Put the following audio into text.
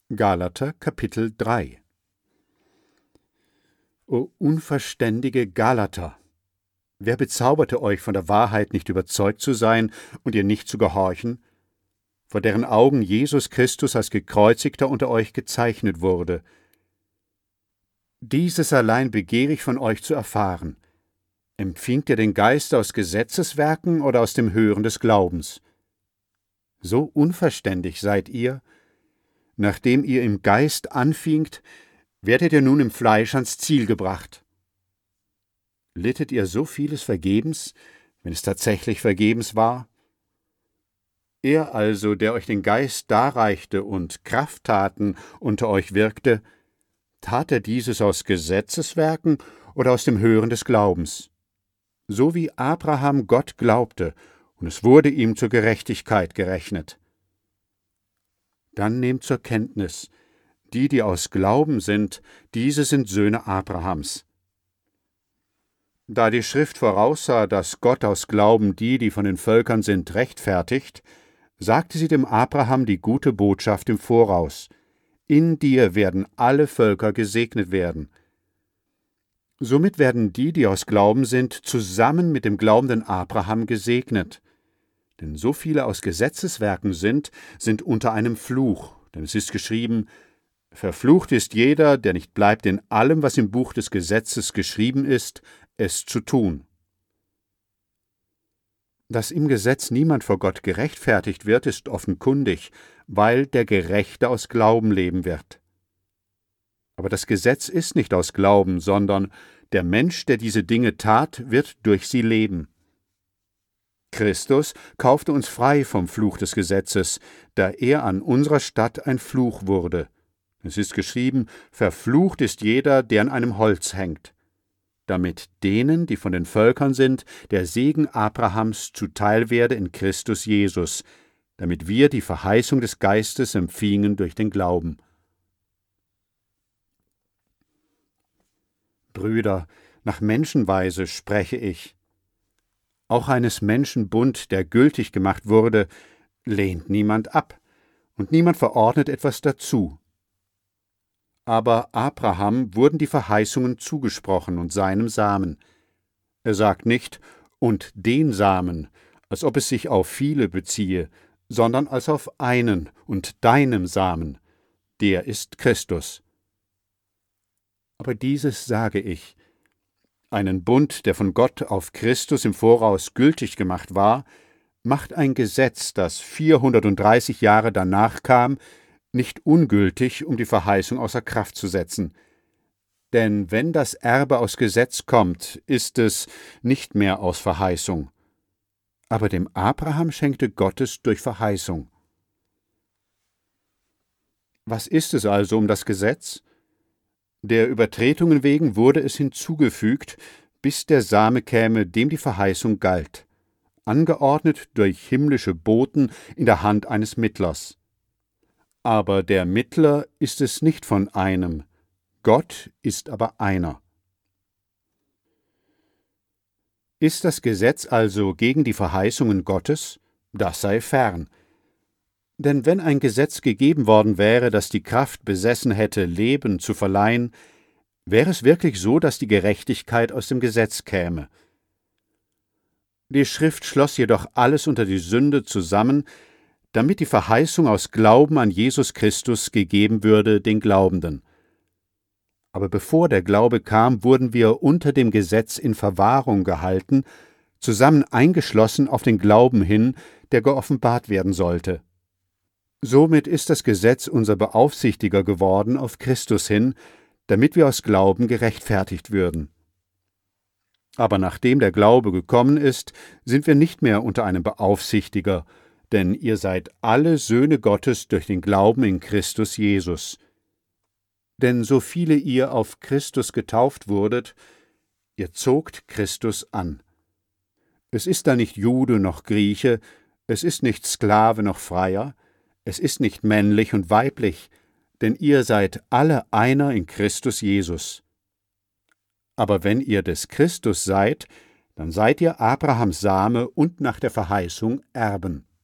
Galater Kapitel 3. O unverständige Galater! Wer bezauberte euch, von der Wahrheit nicht überzeugt zu sein und ihr nicht zu gehorchen, vor deren Augen Jesus Christus als Gekreuzigter unter euch gezeichnet wurde? Dieses allein begehre ich von euch zu erfahren. Empfingt ihr den Geist aus Gesetzeswerken oder aus dem Hören des Glaubens? So unverständig seid ihr. Nachdem ihr im Geist anfingt, werdet ihr nun im Fleisch ans Ziel gebracht. Littet ihr so vieles vergebens, wenn es tatsächlich vergebens war? Er also, der euch den Geist darreichte und Krafttaten unter euch wirkte, tat er dieses aus Gesetzeswerken oder aus dem Hören des Glaubens? So wie Abraham Gott glaubte, und es wurde ihm zur Gerechtigkeit gerechnet. Dann nehmt zur Kenntnis, die aus Glauben sind, diese sind Söhne Abrahams. Da die Schrift voraussah, dass Gott aus Glauben die von den Völkern sind, rechtfertigt, sagte sie dem Abraham die gute Botschaft im Voraus: In dir werden alle Völker gesegnet werden. Somit werden die aus Glauben sind, zusammen mit dem glaubenden Abraham gesegnet. Denn so viele aus Gesetzeswerken sind unter einem Fluch. Denn es ist geschrieben: Verflucht ist jeder, der nicht bleibt in allem, was im Buch des Gesetzes geschrieben ist, es zu tun. Dass im Gesetz niemand vor Gott gerechtfertigt wird, ist offenkundig, weil der Gerechte aus Glauben leben wird. Aber das Gesetz ist nicht aus Glauben, sondern der Mensch, der diese Dinge tat, wird durch sie leben. Christus kaufte uns frei vom Fluch des Gesetzes, da er an unserer Statt ein Fluch wurde. Es ist geschrieben: Verflucht ist jeder, der an einem Holz hängt, damit denen, die von den Völkern sind, der Segen Abrahams zuteil werde in Christus Jesus, damit wir die Verheißung des Geistes empfingen durch den Glauben. Brüder, nach Menschenweise spreche ich. Auch eines Menschen Bund, der gültig gemacht wurde, lehnt niemand ab, und niemand verordnet etwas dazu. Aber Abraham wurden die Verheißungen zugesprochen und seinem Samen. Er sagt nicht: und den Samen, als ob es sich auf viele beziehe, sondern als auf einen und deinem Samen, der ist Christus. Aber dieses sage ich: Einen Bund, der von Gott auf Christus im Voraus gültig gemacht war, macht ein Gesetz, das 430 Jahre danach kam, nicht ungültig, um die Verheißung außer Kraft zu setzen. Denn wenn das Erbe aus Gesetz kommt, ist es nicht mehr aus Verheißung. Aber dem Abraham schenkte Gott es durch Verheißung. Was ist es also um das Gesetz? Der Übertretungen wegen wurde es hinzugefügt, bis der Same käme, dem die Verheißung galt, angeordnet durch himmlische Boten in der Hand eines Mittlers. Aber der Mittler ist es nicht von einem, Gott ist aber einer. Ist das Gesetz also gegen die Verheißungen Gottes? Das sei fern. Denn wenn ein Gesetz gegeben worden wäre, das die Kraft besessen hätte, Leben zu verleihen, wäre es wirklich so, dass die Gerechtigkeit aus dem Gesetz käme. Die Schrift schloss jedoch alles unter die Sünde zusammen, damit die Verheißung aus Glauben an Jesus Christus gegeben würde den Glaubenden. Aber bevor der Glaube kam, wurden wir unter dem Gesetz in Verwahrung gehalten, zusammen eingeschlossen auf den Glauben hin, der geoffenbart werden sollte. Somit ist das Gesetz unser Beaufsichtiger geworden auf Christus hin, damit wir aus Glauben gerechtfertigt würden. Aber nachdem der Glaube gekommen ist, sind wir nicht mehr unter einem Beaufsichtiger, denn ihr seid alle Söhne Gottes durch den Glauben in Christus Jesus. Denn so viele ihr auf Christus getauft wurdet, ihr zogt Christus an. Es ist da nicht Jude noch Grieche, es ist nicht Sklave noch Freier, es ist nicht männlich und weiblich, denn ihr seid alle einer in Christus Jesus. Aber wenn ihr des Christus seid, dann seid ihr Abrahams Same und nach der Verheißung Erben.